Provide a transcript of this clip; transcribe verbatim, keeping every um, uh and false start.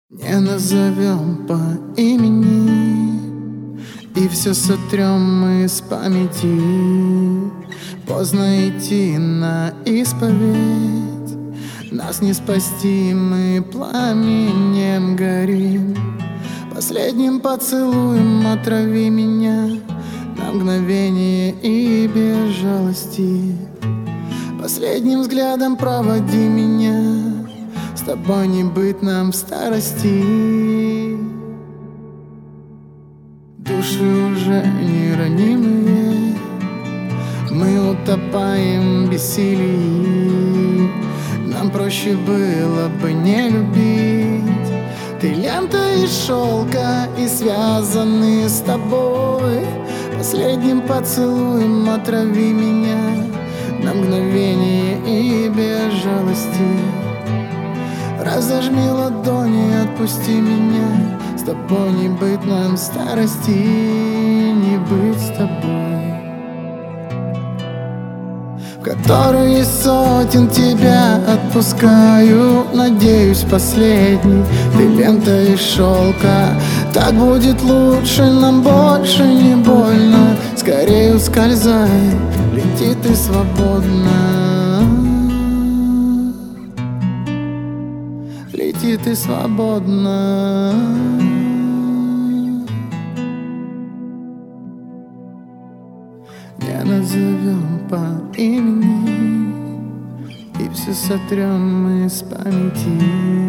Не назовем по имени, и все сотрем мы с памяти. Поздно идти на исповедь, нас не спасти, мы пламенем горим. Последним поцелуем отрави меня на мгновение и без жалости. Последним взглядом проводи меня, с тобой не быть нам в старости. Души уже не ранимые, мы утопаем в бессилии. Нам проще было бы не любить. Ты лента из шелка и связаны с тобой. Последним поцелуем отрави меня на мгновение и без жалости. Разожми ладони, отпусти меня, с тобой не быть нам в старости, не быть с тобой. В которой из сотен тебя отпускаю, надеюсь, последний. Ты лента из шелка, так будет лучше, нам больше не больно. Скорее ускользай, лети ты свободно. Лети ты свободно. Не назовем по имени, и все сотрем мы с памяти.